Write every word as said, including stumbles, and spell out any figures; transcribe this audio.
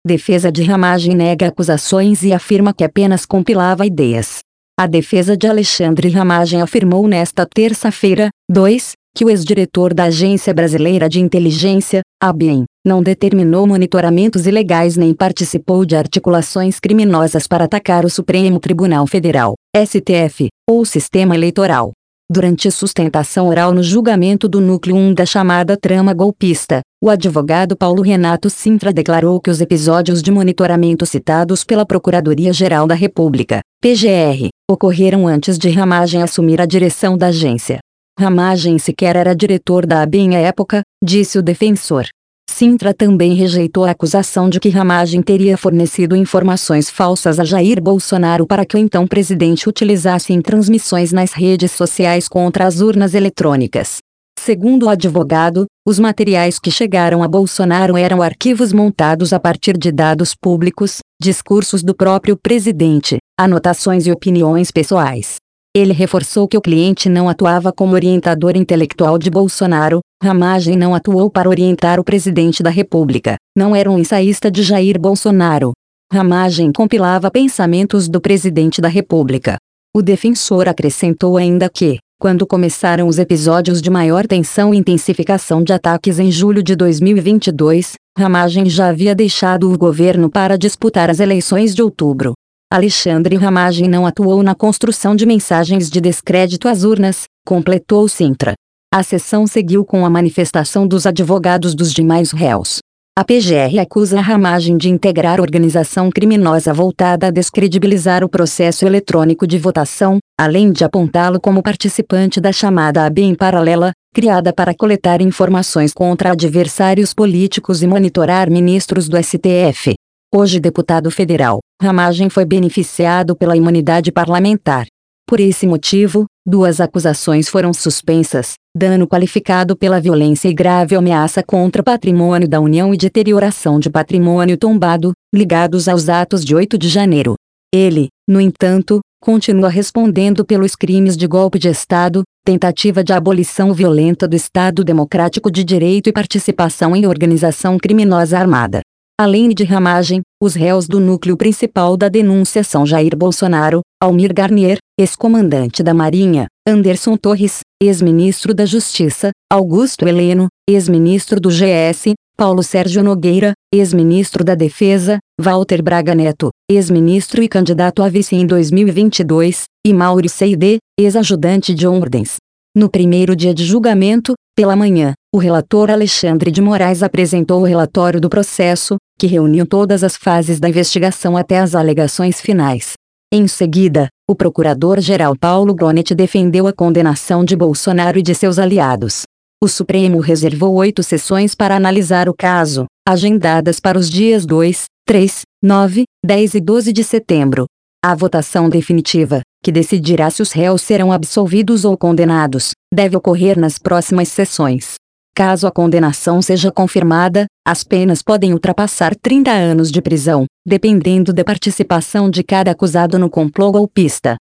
Defesa de Ramagem nega acusações e afirma que apenas compilava ideias. A defesa de Alexandre Ramagem afirmou nesta terça-feira, dois, que o ex-diretor da Agência Brasileira de Inteligência, A B I N, não determinou monitoramentos ilegais nem participou de articulações criminosas para atacar o Supremo Tribunal Federal, S T F, ou o sistema eleitoral. Durante sustentação oral no julgamento do núcleo um da chamada trama golpista, o advogado Paulo Renato Sintra declarou que os episódios de monitoramento citados pela Procuradoria-Geral da República, P G R, ocorreram antes de Ramagem assumir a direção da agência. Ramagem sequer era diretor da A B I N à época, disse o defensor. Sintra também rejeitou a acusação de que Ramagem teria fornecido informações falsas a Jair Bolsonaro para que o então presidente utilizasse em transmissões nas redes sociais contra as urnas eletrônicas. Segundo o advogado, os materiais que chegaram a Bolsonaro eram arquivos montados a partir de dados públicos, discursos do próprio presidente, anotações e opiniões pessoais. Ele reforçou que o cliente não atuava como orientador intelectual de Bolsonaro, Ramagem não atuou para orientar o presidente da República, não era um ensaísta de Jair Bolsonaro. Ramagem compilava pensamentos do presidente da República. O defensor acrescentou ainda que, quando começaram os episódios de maior tensão e intensificação de ataques em julho de dois mil e vinte e dois, Ramagem já havia deixado o governo para disputar as eleições de outubro. Alexandre Ramagem não atuou na construção de mensagens de descrédito às urnas, completou Sintra. A sessão seguiu com a manifestação dos advogados dos demais réus. A P G R acusa a Ramagem de integrar organização criminosa voltada a descredibilizar o processo eletrônico de votação, além de apontá-lo como participante da chamada A B I N paralela, criada para coletar informações contra adversários políticos e monitorar ministros do S T F. Hoje deputado federal, Ramagem foi beneficiado pela imunidade parlamentar. Por esse motivo, duas acusações foram suspensas: dano qualificado pela violência e grave ameaça contra patrimônio da União e deterioração de patrimônio tombado, ligados aos atos de oito de janeiro. Ele, no entanto, continua respondendo pelos crimes de golpe de Estado, tentativa de abolição violenta do Estado Democrático de Direito e participação em organização criminosa armada. Além de Ramagem, os réus do núcleo principal da denúncia são Jair Bolsonaro, Almir Garnier, ex-comandante da Marinha, Anderson Torres, ex-ministro da Justiça, Augusto Heleno, ex-ministro do G S, Paulo Sérgio Nogueira, ex-ministro da Defesa, Walter Braga Neto, ex-ministro e candidato a vice em dois mil e vinte e dois, e Mauro Seide, ex-ajudante de ordens. No primeiro dia de julgamento, pela manhã, o relator Alexandre de Moraes apresentou o relatório do processo, que reuniu todas as fases da investigação até as alegações finais. Em seguida, o procurador-geral Paulo Gronet defendeu a condenação de Bolsonaro e de seus aliados. O Supremo reservou oito sessões para analisar o caso, agendadas para os dias dois, três, nove, dez e doze de setembro. A votação definitiva, que decidirá se os réus serão absolvidos ou condenados, deve ocorrer nas próximas sessões. Caso a condenação seja confirmada, as penas podem ultrapassar trinta anos de prisão, dependendo da participação de cada acusado no complô golpista.